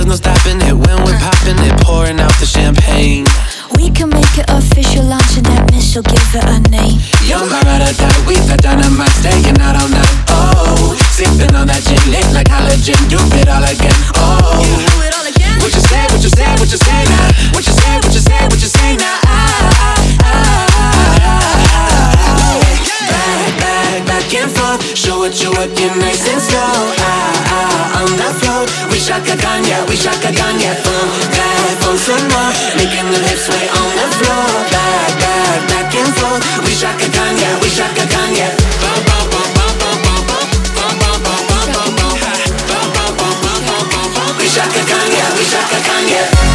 no stopping it when we're popping it, pouring out the champagne. We can make it official, launching that missile, give it a name. Young Barada, we the dynamite, staying out all night. Oh, sipping on that gin lit like halogen, do it all again. Oh, do it all again. What you say, what you say, what you say now? What you say, what you say, what you say now? Back and forth, show what you working nice and slow. On the floor, we shaka Kanye, we shaka Kanye. From some more, making the hips sway on the floor. Back and forth, we shaka Kanye, we shaka Kanye. We shaka Kanye, we shaka Kanye.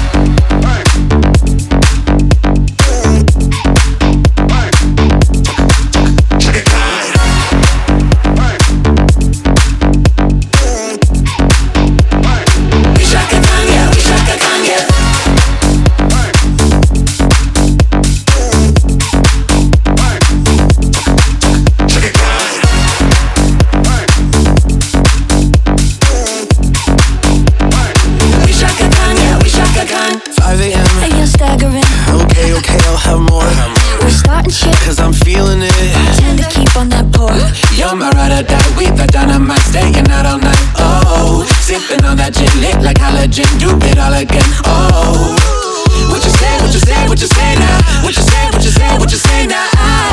Cause I'm feeling it. Tend to keep on that pour. You're my ride or die, we the dynamite, staying out all night. Oh, sipping on that gin lit like halogen, do it all again. Oh, what you say, what you say, what you say now? What you say, what you say, what you say now?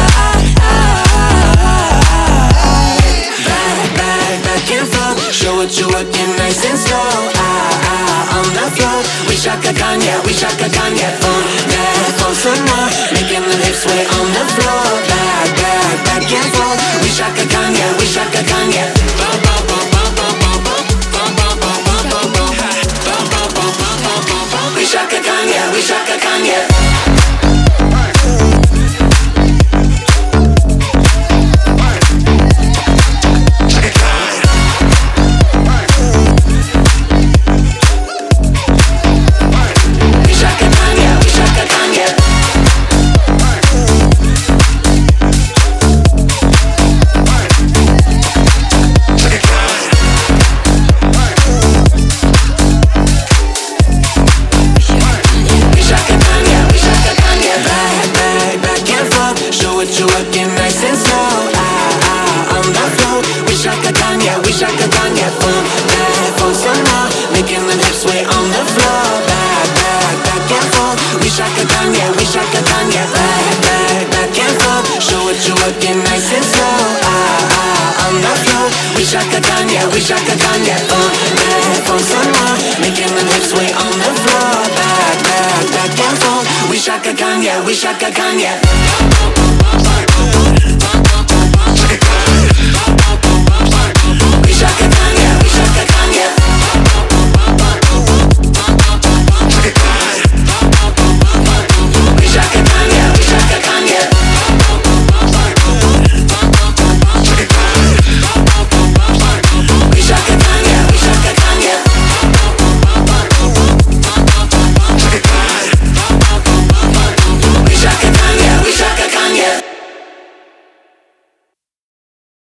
Back and forth, show what you working nice and slow. On the floor, we shaka Kanye, we shaka Kanye. For some more, making the hips sway on the floor. Back and forth, we shaka Kanye, we shaka Kanye. We shaka Kanye, we shaka Kanye. Shaka Kanye, we shaka Kanye. From somewhere, making the hips sway on the floor. Back and forth, we shaka Kanye, we shaka Kanye.